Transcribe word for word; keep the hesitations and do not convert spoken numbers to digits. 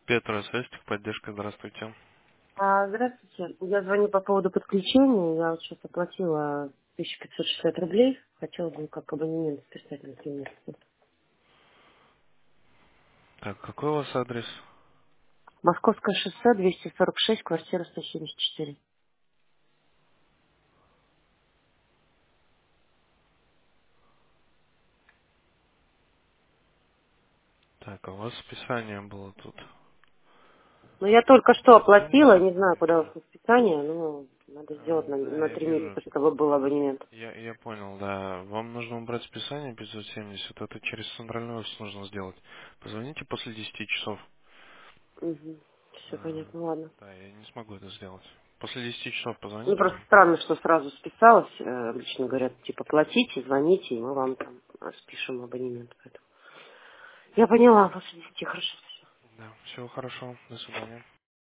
Петра, связь, техподдержка, здравствуйте. А, здравствуйте. Я звоню по поводу подключения. Я вот сейчас оплатила тысячу пятьсот шестьдесят рублей. Хотела бы как абонемент списать, например. Вот. Так, какой у вас адрес? Московское шоссе, двести сорок шесть, квартира сто семьдесят четыре. Так, а у вас списание было тут. Ну, я только что оплатила, Помните? не знаю, Я куда вижу. ушло списание, но надо сделать А, на, да, на я три месяца, вижу. чтобы был абонемент. Я, я понял, да. Вам нужно убрать списание пятьсот семьдесят. Это через центральный офис нужно сделать. Позвоните после десяти часов. Угу. Все А, понятно, ладно. да, я не смогу это сделать. После десяти часов Ну, позвоните просто нам. странно, что сразу списалось. Э, Обычно говорят, типа, платите, звоните, и мы вам там э, спишем абонемент. Поэтому я поняла, после десяти, хорошо. Да, всего хорошо. До свидания.